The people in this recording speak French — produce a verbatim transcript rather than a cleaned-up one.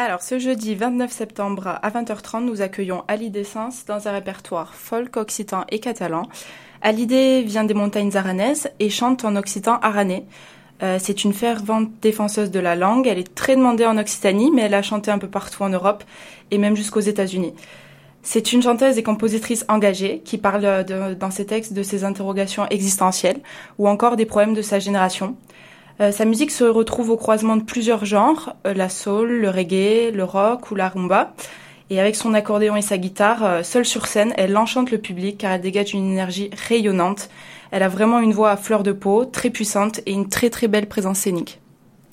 Alors, ce jeudi vingt-neuf septembre à vingt heures trente, nous accueillons Hallyday Sens dans un répertoire folk, occitan et catalan. Hallyday vient des montagnes aranaises et chante en occitan aranais. Euh, c'est une fervente défenseuse de la langue. Elle est très demandée en Occitanie, mais elle a chanté un peu partout en Europe et même jusqu'aux États-Unis. C'est une chanteuse et compositrice engagée qui parle de, dans ses textes de ses interrogations existentielles ou encore des problèmes de sa génération. Euh, sa musique se retrouve au croisement de plusieurs genres, euh, la soul, le reggae, le rock ou la rumba. Et avec son accordéon et sa guitare, euh, seule sur scène, elle enchante le public car elle dégage une énergie rayonnante. Elle a vraiment une voix à fleur de peau, très puissante et une très très belle présence scénique.